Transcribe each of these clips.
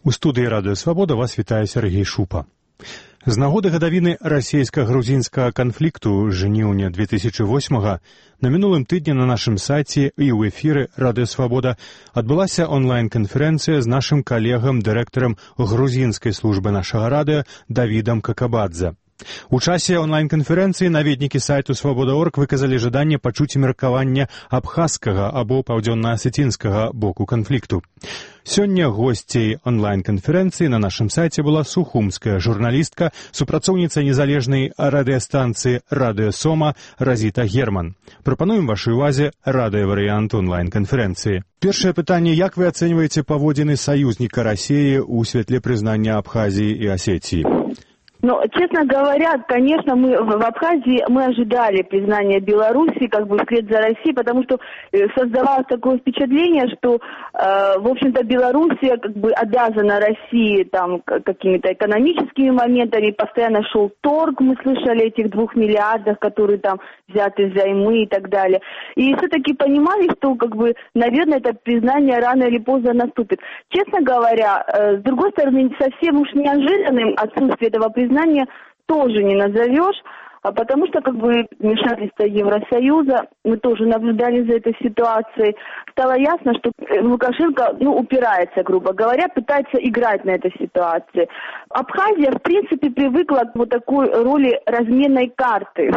У студыі Радыё Свабода вас вітае Сергей Шупа. З нагоды гадавіны расійска-грузінскага канфлікту жніўня 2008-га на мінулым тыдні на нашым сайце і ў эфіры Радыё Свабода адбылася онлайн-канферэнцыя з нашым калегам, дырэктарам грузінскай службы нашага радыё Давідам Какабадзе. У часе онлайн-канферэнцыі наведнікі сайту «Свабода.орг» выказалі жаданне пачуць меркаванне абхазскага або паўдзённа-асецінскага боку канфлікту. Сёння госцей онлайн-канферэнцыі на нашым сайце была сухумская журналістка, супрацоўніца незалежнай радыёстанцыі «Радыё Сома» Разіта Герман. Прапануем вашай увазе радыёварыянт онлайн-канферэнцыі. Першае пытанне: як вы ацэньваеце паводзіны саюзніка Расіі ў святле прызнання Абхазіі і Осетии? Ну, честно говоря, конечно, мы в Абхазии ожидали признания Беларуси вслед за Россией, потому что создавалось такое впечатление, что, в общем-то, Белоруссия обязана России там какими-то экономическими моментами, постоянно шел торг, мы слышали этих 2 миллиардах, которые там взяты взаймы и так далее. И все-таки понимали, что, наверное, это признание рано или поздно наступит. Честно говоря, с другой стороны, совсем уж неожиданным отсутствие этого признания тоже не назовешь, потому что вмешательство Евросоюза, мы тоже наблюдали за этой ситуацией, стало ясно, что Лукашенко упирается, грубо говоря, пытается играть на этой ситуации. Абхазия, в принципе, привыкла к такой роли разменной карты.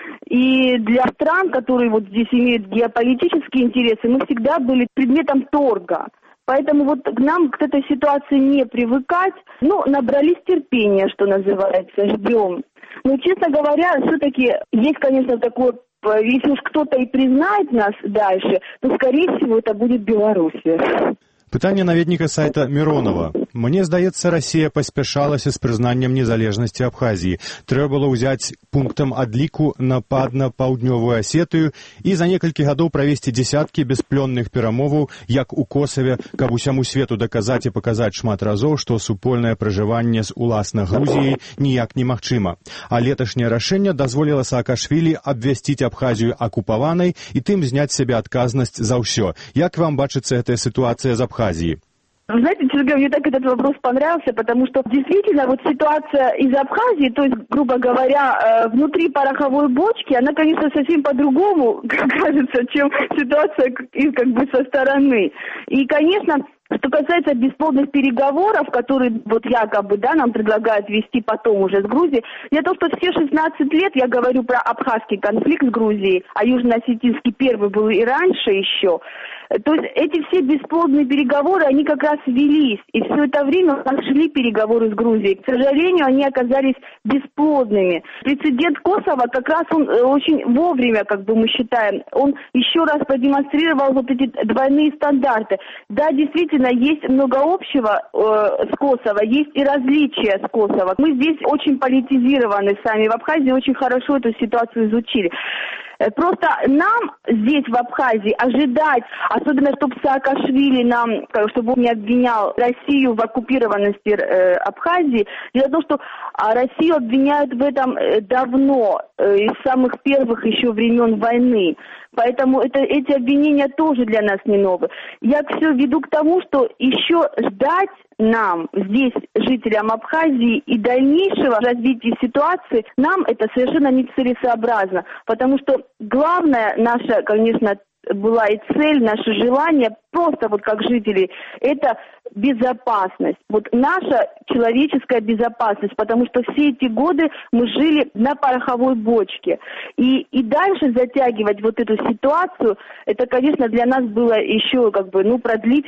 И для стран, которые здесь имеют геополитические интересы, мы всегда были предметом торга. Поэтому к нам к этой ситуации не привыкать, набрались терпения, что называется, ждем. Но, честно говоря, все-таки есть, конечно, такое, если уж кто-то и признает нас дальше, то, скорее всего, это будет Белоруссия. Пытанне наведніка сайта Миронова. Мне здаецца, Расія паспяшалася з прызнаннем незалежнасці Абхазіі. Трэба было ўзяць пунктам адліку напад на паўднёвую Асетыю і за некалькі гадоў правесці дзесяткі бясплённых перамоваў, як у Косаве, каб усяму свету даказаць і паказаць шмат разоў, што супольнае пражыванне з уласна Грузіяй ніяк немагчыма. А леташняе рашэнне дазволіла Саакашвілі абвясціць Абхазію акупаванай і тым зняць сябе адказнасць за ўсё. Як вам бачыцца гэтая сітуацыя з Абхазіяй? Знаете, Сергей, мне так этот вопрос понравился, потому что действительно ситуация из Абхазии, то есть, грубо говоря, внутри пороховой бочки, она, конечно, совсем по-другому кажется, чем ситуация со стороны. И, конечно, что касается бесплодных переговоров, которые якобы нам предлагают вести потом уже с Грузией, дело в том, что все 16 лет я говорю про абхазский конфликт с Грузией, а южно-осетинский первый был и раньше еще. То есть эти все бесплодные переговоры, они как раз велись. И все это время у нас шли переговоры с Грузией. К сожалению, они оказались бесплодными. Прецедент Косово как раз он очень вовремя, мы считаем, он еще раз продемонстрировал эти двойные стандарты. Да, действительно, есть много общего с Косово, есть и различия с Косово. Мы здесь очень политизированы сами в Абхазии, очень хорошо эту ситуацию изучили. Просто нам здесь, в Абхазии, ожидать, особенно чтобы Саакашвили чтобы он не обвинял Россию в оккупированности Абхазии, дело в том, что Россию обвиняют в этом давно, из самых первых еще времен войны. Поэтому эти обвинения тоже для нас не новые. Я все веду к тому, что еще ждать нам, здесь, жителям Абхазии, и дальнейшего развития ситуации, нам это совершенно нецелесообразно. Потому что главное наша, конечно, была и цель, наше желание, просто как жителей, это безопасность. Наша человеческая безопасность, потому что все эти годы мы жили на пороховой бочке. И дальше затягивать эту ситуацию, это, конечно, для нас было еще продлить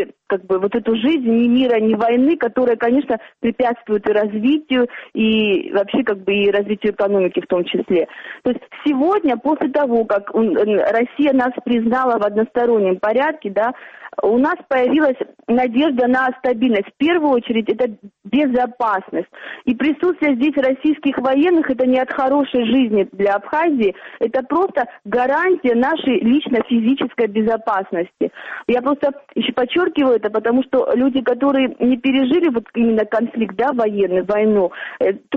эту жизнь ни мира, ни войны, которая, конечно, препятствует и развитию, и вообще и развитию экономики в том числе. То есть сегодня, после того, как Россия нас признала в одностороннем порядке, у нас появилась надежда на стабильность. В первую очередь, это безопасность. И присутствие здесь российских военных, это не от хорошей жизни для Абхазии, это просто гарантия нашей лично-физической безопасности. Я просто еще подчеркиваю это, потому что люди, которые не пережили именно конфликт, военный, войну, трудно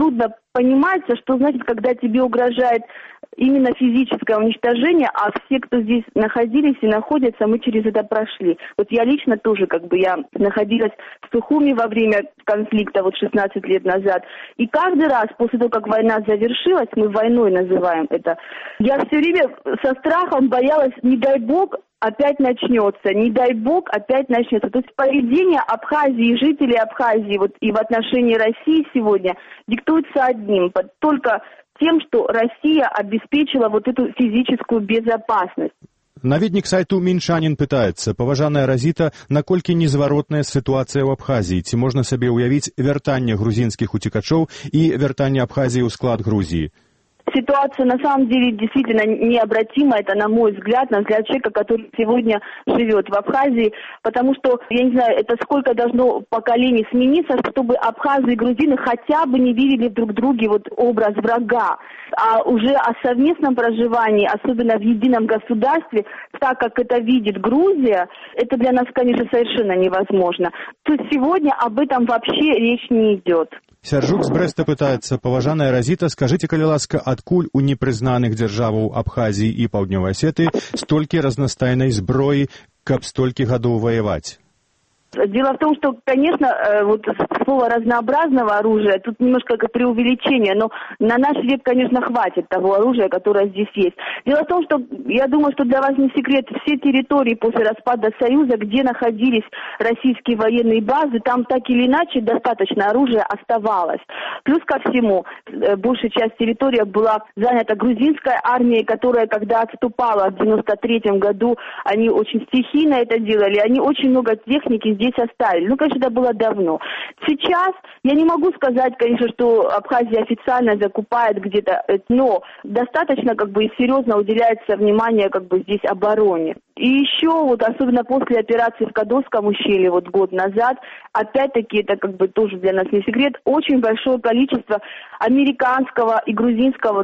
понимается, что значит, когда тебе угрожает именно физическое уничтожение, а все, кто здесь находились и находятся, мы через это прошли. Вот я лично тоже, я находилась в Сухуми во время конфликта 16 лет назад, и каждый раз после того, как война завершилась, мы войной называем это, я все время со страхом боялась, не дай бог, опять начнется, не дай бог, опять начнется. То есть поведение Абхазии, жителей Абхазии и в отношении России сегодня диктуется одним, только тем, что Россия обеспечила эту физическую безопасность. Наведнік сайту «Мінчанін» пытаецца: паважаная Разіта, наколькі незваротная сітуацыя ў Абхазіі? Ці можна сабе ўявіць вяртанне грузінскіх уцекачоў і вяртанне Абхазіі ў склад Грузіі? Ситуация на самом деле действительно необратима, это на мой взгляд человека, который сегодня живет в Абхазии, потому что, я не знаю, это сколько должно поколений смениться, чтобы абхазы и грузины хотя бы не видели друг в друге образ врага, а уже о совместном проживании, особенно в едином государстве, так как это видит Грузия, это для нас, конечно, совершенно невозможно. То есть сегодня об этом вообще речь не идет. Сяржук з Брэста пытаецца: паважаная Разіта, скажыце, калі ласка, адкуль у непрызнаных дзяржаваў Абхазіі і Паўднёвай Асетыі столькі разнастайнай зброі, каб столькі гадоў ваяваць? Дело в том, что, конечно, слово разнообразного оружия, тут немножко преувеличение, но на наш век, конечно, хватит того оружия, которое здесь есть. Дело в том, что, я думаю, что для вас не секрет, все территории после распада Союза, где находились российские военные базы, там так или иначе достаточно оружия оставалось. Плюс ко всему, большая часть территории была занята грузинской армией, которая, когда отступала в 93-м году, они очень стихийно это делали, они очень много техники здесь оставили. Конечно, это было давно. Сейчас я не могу сказать, конечно, что Абхазия официально закупает где-то, но достаточно и серьезно уделяется внимание здесь обороне. И еще особенно после операции в Кадовском ущелье год назад, опять-таки это тоже для нас не секрет, очень большое количество американского и грузинского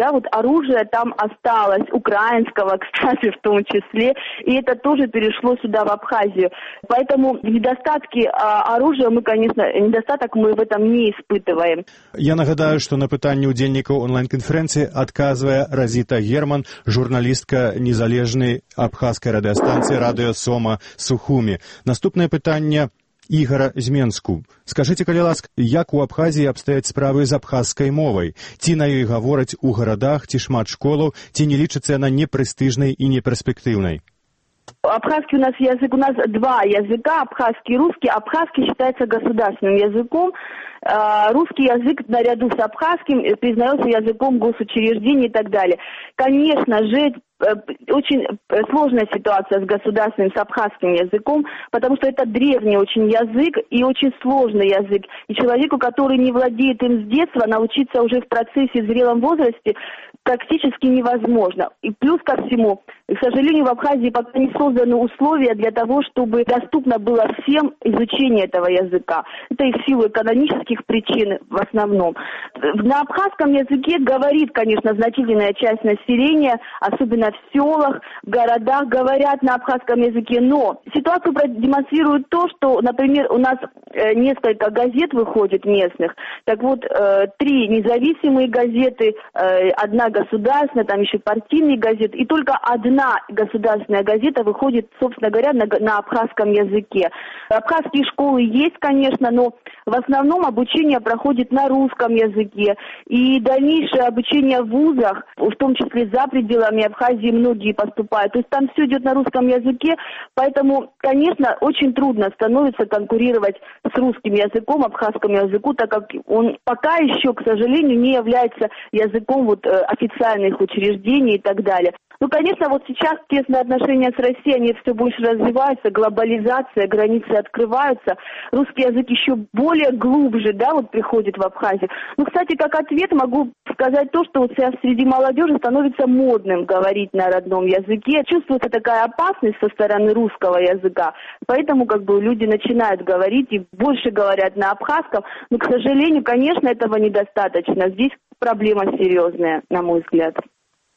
оружия там осталось, украинского, кстати, в том числе, и это тоже перешло сюда, в Абхазию. Поэтому недостатки оружия недостаток мы в этом не испытываем. Я нагадаю, что на пытанне удзельнікаў онлайн-канферэнцыі адказвае Разіта Герман, журналістка незалежнай абхазскай радыёстанцыі «Радыё Сома» Сухуми. Наступнае пытанне Ігара з Менску. Скажыце, калі ласка, як у Абхазіі абстаяць справы з абхазскай мовай? Ці на ёй гавораць у гарадах, ці шмат школаў, ці не лічыцца яна непрэстыжнай і неперспектыўнай? Абхазский у нас два языка, абхазский и русский. Абхазский считается государственным языком. Русский язык наряду с абхазским признается языком госучреждений и так далее. Конечно же, очень сложная ситуация с государственным, с абхазским языком, потому что это древний очень язык и очень сложный язык. И человеку, который не владеет им с детства, научиться уже в процессе, в зрелом возрасте практически невозможно. И плюс ко всему, к сожалению, в Абхазии пока не созданы условия для того, чтобы доступно было всем изучение этого языка. Это и в силу экономических причин в основном. На абхазском языке говорит, конечно, значительная часть населения, особенно в селах, в городах говорят на абхазском языке, но ситуацию продемонстрирует то, что, например, у нас несколько газет выходит местных, так вот, 3 независимые газеты, одна государственная, там еще партийные газеты, и только одна государственная газета выходит, собственно говоря, на абхазском языке. Абхазские школы есть, конечно, но в основном обучение проходит на русском языке, и дальнейшее обучение в вузах, в том числе за пределами Абхазии, многие поступают, то есть там все идет на русском языке, поэтому, конечно, очень трудно становится конкурировать с русским языком, абхазскому языку, так как он пока еще, к сожалению, не является языком официальных учреждений и так далее. Ну, конечно, сейчас тесные отношения с Россией, они все больше развиваются, глобализация, границы открываются, русский язык еще более глубже, приходит в Абхазию. Ну, кстати, как ответ могу сказать то, что сейчас среди молодежи становится модным говорить на родном языке. Чувствуется такая опасность со стороны русского языка, поэтому люди начинают говорить и больше говорят на абхазском, но, к сожалению, конечно, этого недостаточно. Здесь проблема серьезная, на мой взгляд.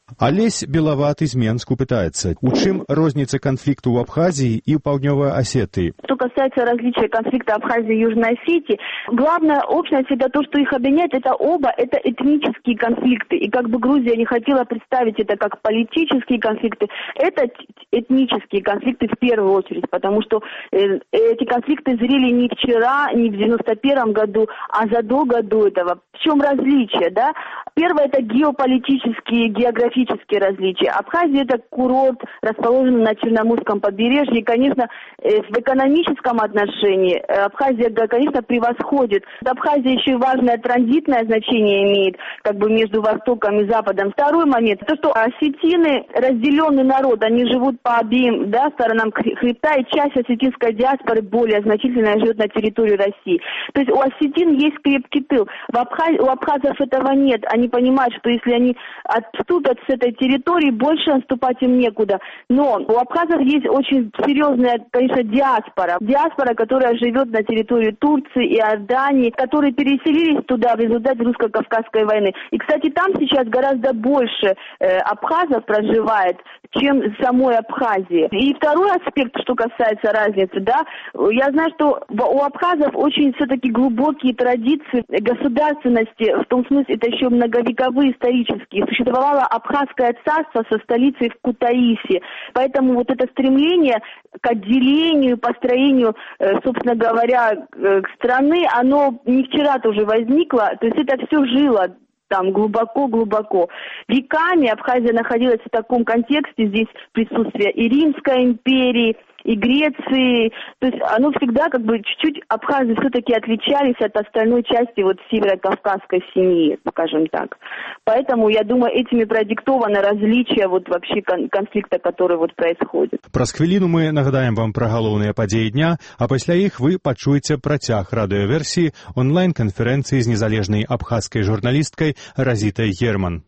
Олесь Беловат из Менску пытается. У чем розница конфликта в Абхазии и в Паўднёвой Осетии? Что касается различия конфликта Абхазии и Южной Осетии, главная общность — это то, что их объединяет, это этнические конфликты. И как бы Грузия не хотела представить это как политические конфликты, это этнические конфликты в первую очередь, потому что эти конфликты зрели не вчера, не в 91 году, а задолго до этого. В чем различие, да? Первое — это геополитические, географические различия. Абхазия — это курорт, расположенный на Черноморском побережье. И, конечно, в экономическом отношении Абхазия, конечно, превосходит. Абхазия еще и важное транзитное значение имеет, как бы между Востоком и Западом. Второй момент — то, что осетины — разделенный народ, они живут по обеим, да, сторонам хребта, и часть осетинской диаспоры более значительная живет на территории России. То есть у осетин есть крепкий тыл. У абхазов этого нет. Они понимают, что если они отступят с этой территории, больше отступать им некуда. Но у абхазов есть очень серьезная, конечно, диаспора. Диаспора, которая живет на территории Турции и Иордании, которые переселились туда в результате русско-кавказской войны. И, кстати, там сейчас гораздо больше абхазов проживает, чем в самой Абхазии. И второй аспект, что касается разницы, да, я знаю, что у абхазов очень все-таки глубокие традиции государственности, в том смысле, это еще многовековые исторические. Существовало Абхазское царство со столицей в Кутаиси. Поэтому вот это стремление к отделению, построению, собственно говоря, страны, оно не вчера тоже возникло. То есть это все жило там глубоко-глубоко. Веками Абхазия находилась в таком контексте, здесь присутствие и Римской империи, и Греции. То есть оно всегда как бы чуть-чуть абхазы все-таки отличались от остальной части вот северо-кавказской семьи, скажем так. Поэтому, я думаю, этими продиктовано различие вот вообще конфликта, который вот происходит. Праз хвіліну мы нагадаем вам про галоўныя падзеі дня, а пасля іх вы пачуеце працяг радыёверсіі онлайн-канферэнцыі з незалежнай абхазскай журналісткай Разітай Герман.